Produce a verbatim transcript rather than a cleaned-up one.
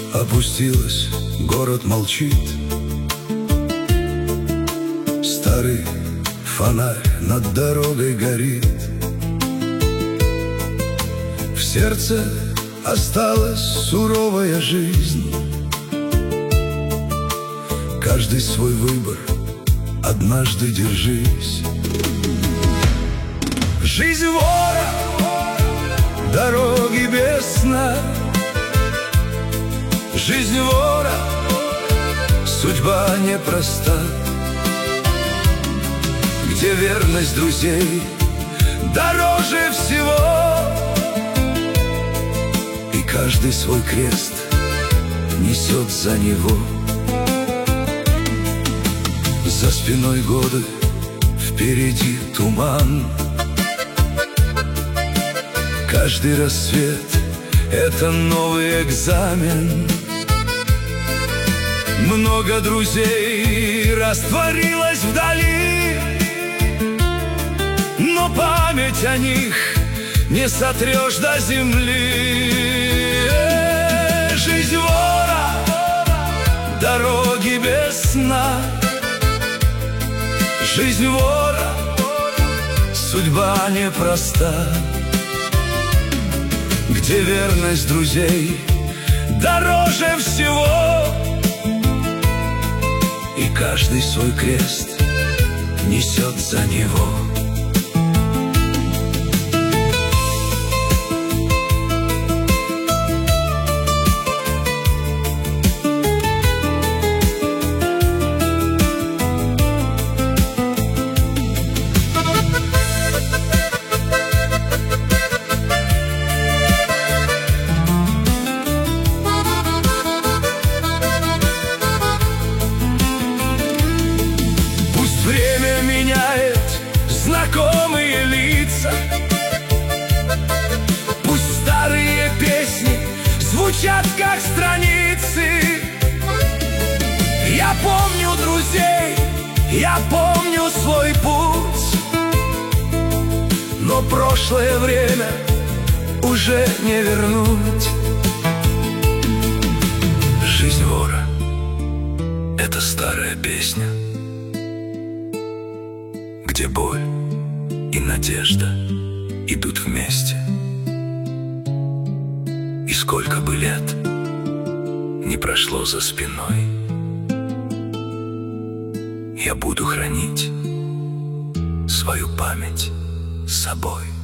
опустилась, город молчит. Старый фонарь над дорогой горит. В сердце осталась суровая жизнь. Каждый свой выбор, однажды держись. Жизнь вора, дороги без сна. Жизнь вора, судьба непроста. Где верность друзей дороже всего, и каждый свой крест несет за него. За спиной годы, впереди туман. Каждый рассвет — это новый экзамен. Много друзей растворилось вдали, но память о них не сотрешь до земли. Жизнь вора, дороги без сна. Жизнь вора, судьба непроста. Где верность друзей дороже всего, и каждый свой крест несет за него. Время меняет знакомые лица. Пусть старые песни звучат как страницы. Я помню друзей, я помню свой путь, но прошлое время уже не вернуть. Жизнь вора — это старая песня, где боль и надежда идут вместе. И сколько бы лет не прошло за спиной, я буду хранить свою память с собой.